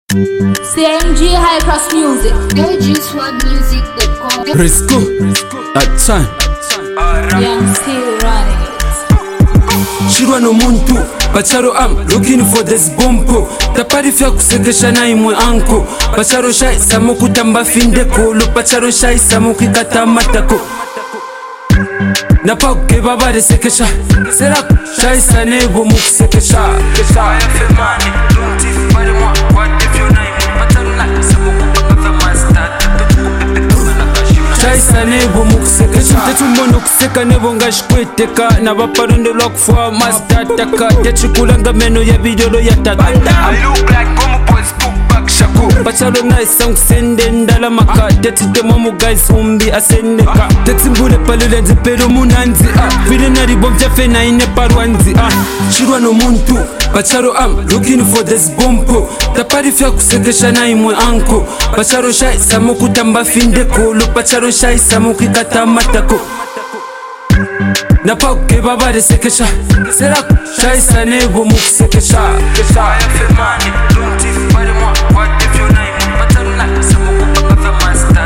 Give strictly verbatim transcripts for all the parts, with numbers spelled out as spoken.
C M G High Class Music. Go G Swag Music dot com. Risco, at time. Young still running it. Shirwa no muntu, Bacharo am looking for this bompo. Tapari fya kusekesha na imwe anko. Bacharo shai samu kutamba finde kolo. Bacharo shai samu kikata matako. Napa uke baba de sekesha. Seraku shai sanebo mukusekesha. Kesha ya femani, don't if bari mwa. What if you name? Bacharo na samu kupanga master. Shai sanebo mukusekesha. Tetu mono kuseka nebo ngashkweteka. Na baparundo lock for master taka. Techukulanga meno ya bidolo ya tata. I look like gomu boys cook back shaku. Bacharo na isang sende ndala maka. Teti demo mu guys umbi asendeka. Teti mbule palulenzi pero munanzi ah. Vile nari bomja fena ine parwanzi ah. Shirwa no muntu, Bacharo am looking for this bompo. Tapari fya kusekesha na imwe anko. Bacharo shai samu kutamba finde kolo. Bacharo shai samu kikata matako. Napa uke baba de sekesha. Seraku shai sanebo mukusekesha. Kesha ya femani, don't if bari mwa. What if you name? Bacharo na samu kupanga master.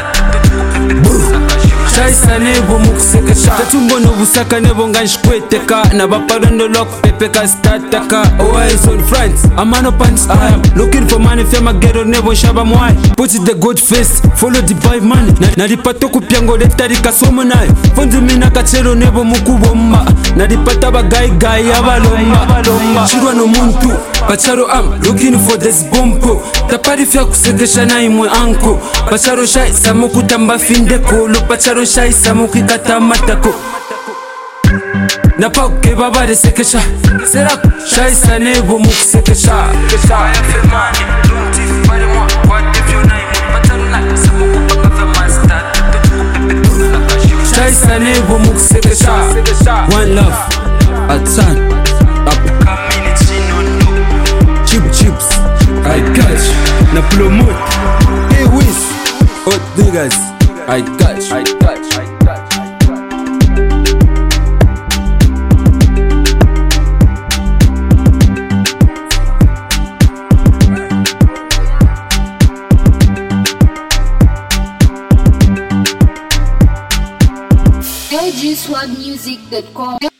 Shai sanebo mukusekesha. Tetumbo no busaka nebo nganshkweteka. Na baparundo lock pepeka stataka. Always on friends, I'm on a punch time. Looking for money fya magero nebo shaba mwai. Put it the good face, follow the buy money. Na ripato kupyango letari kasomo nae. Fondi mina kachero nebo mukubomba. Na ripata bagai gai abalomba. Shirwa no muntu, Bacharo am looking for this bompo. Tapari fya kusekesha na imwe anko. Bacharo shai samu kutamba finde kolo. Bacharo shai samu kikata matako. Napa uke baba de sekesha. Seraku shai sanebo mukusekesha. Kesha ya femani, don't if bari mwa. What if you name? Bacharo na samu kupanga master. Shai sanebo mukusekesha. One love, a ton, up. Chip chips, I catch. Na promote, hey whiz, hot niggas, I catch, I catch, I catch. Go G Swag Music dot com.